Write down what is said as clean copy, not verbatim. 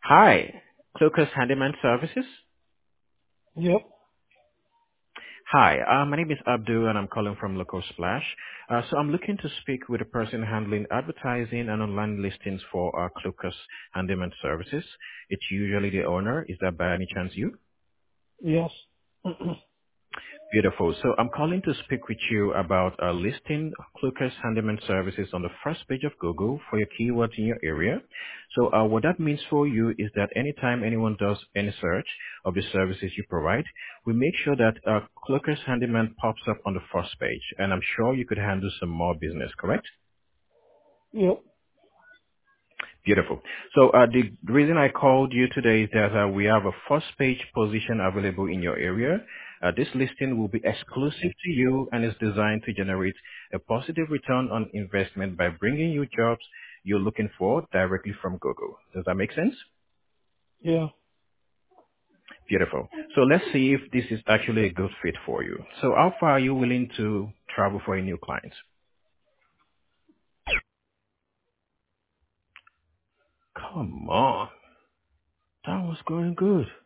Hi, Cloakers Handyman Services. Yep. Hi, my name is Abdul and I'm calling from Local Splash. So I'm looking to speak with a person handling advertising and online listings for Cloakers Handyman Services. It's usually the owner. Is that by any chance you? Yes. Beautiful. So I'm calling to speak with you about listing Clucas Handyman Services on the first page of Google for your keywords in your area. So what that means for you is that anytime anyone does any search of the services you provide, we make sure that Clucas Handyman pops up on the first page. And I'm sure you could handle some more business, correct? Yep. Beautiful. So the reason I called you today is that we have a first page position available in your area. This listing will be exclusive to you and is designed to generate a positive return on investment by bringing you jobs you're looking for directly from Google. Does that make sense? Yeah. Beautiful. So let's see if this is actually a good fit for you. So how far are you willing to travel for a new client? Come on. That was going good.